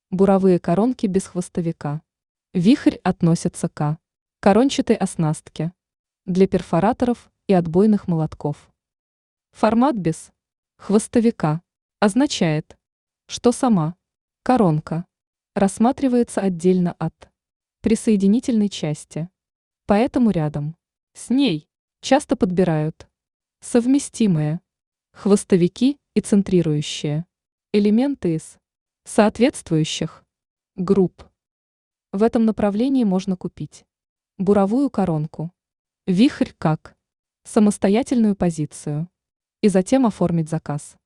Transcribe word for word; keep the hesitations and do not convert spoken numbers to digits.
Буровые коронки без хвостовика. Вихрь относится к корончатой оснастке для перфораторов и отбойных молотков. Формат без хвостовика означает, что сама коронка рассматривается отдельно от присоединительной части, поэтому рядом с ней часто подбирают совместимые хвостовики и центрирующие элементы из соответствующих групп. В этом направлении можно купить буровую коронку, вихрь как самостоятельную позицию и затем оформить заказ.